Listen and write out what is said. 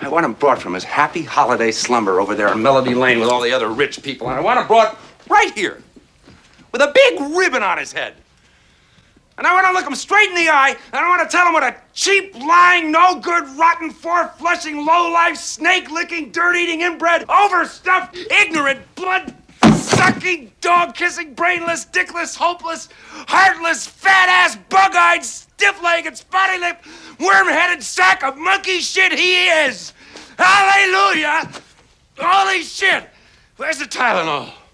I want him brought from his happy holiday slumber over there in Melody Lane with all the other rich people. And I want him brought right here with a big ribbon on his head. And I want to look him straight in the eye, and I want to tell him what a cheap, lying, no-good, rotten, four-flushing, low-life, snake-licking, dirt-eating, inbred, overstuffed, ignorant, blood-sucking, dog-kissing, brainless, dickless, hopeless, heartless, fat-ass, bug-eyed, stiff-legged, spotty-lipped, worm-headed sack of monkey shit he is! Hallelujah! Holy shit! Where's the Tylenol?